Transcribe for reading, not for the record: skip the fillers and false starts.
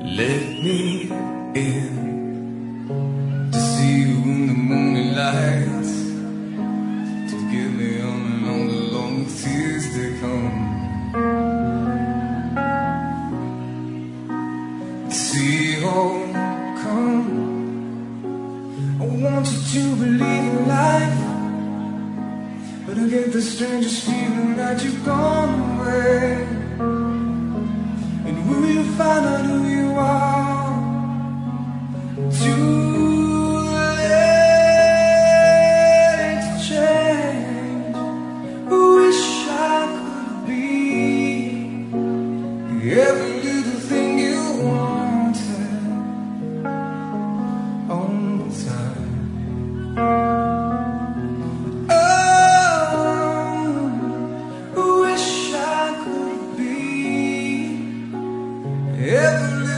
Let me in to see you in the morning light, to get me on and on the long tears they come. See home come. I want you to believe in life, but I get the strangest feeling that you've gone away. And will you find out who you are? Too late to change. Wish I could be every little thing you wanted all the time. Oh, wish I could be every